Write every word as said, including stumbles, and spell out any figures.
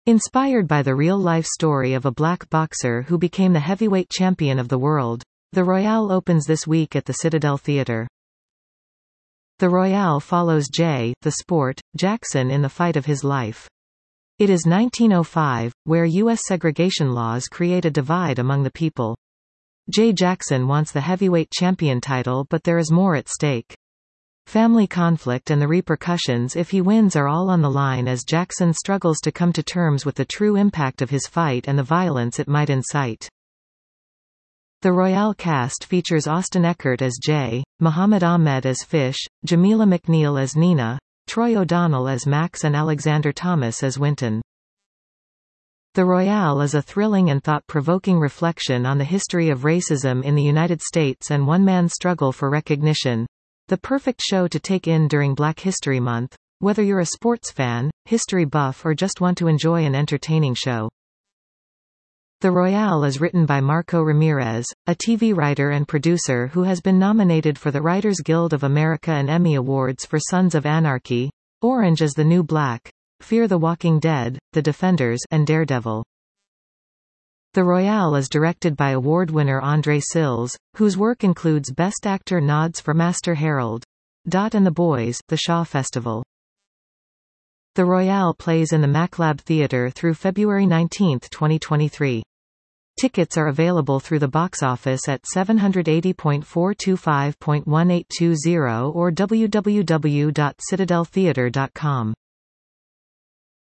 Inspired by the real-life story of a black boxer who became the heavyweight champion of the world, The Royale opens this week at the Citadel Theatre. The Royale follows Jay, the Sport, Jackson in the fight of his life. It is nineteen oh five, where U S segregation laws create a divide among the people. Jay Jackson wants the heavyweight champion title, but there is more at stake. Family conflict and the repercussions if he wins are all on the line as Jackson struggles to come to terms with the true impact of his fight and the violence it might incite. The Royale cast features Austin Eckert as Jay, Muhammad Ahmed as Fish, Jamila McNeil as Nina, Troy O'Donnell as Max and Alexander Thomas as Winton. The Royale is a thrilling and thought-provoking reflection on the history of racism in the United States and one man's struggle for recognition. The perfect show to take in during Black History Month, whether you're a sports fan, history buff or just want to enjoy an entertaining show. The Royale is written by Marco Ramirez, a T V writer and producer who has been nominated for the Writers Guild of America and Emmy Awards for Sons of Anarchy, Orange is the New Black, Fear the Walking Dead, The Defenders, and Daredevil. The Royale is directed by award winner Andre Sills, whose work includes Best Actor nods for Master Harold, Dot and the Boys, The Shaw Festival. The Royale plays in the MacLab Theatre through February nineteenth, twenty twenty-three. Tickets are available through the box office at seven eighty point four two five point one eight two zero or w w w dot citadel theatre dot com.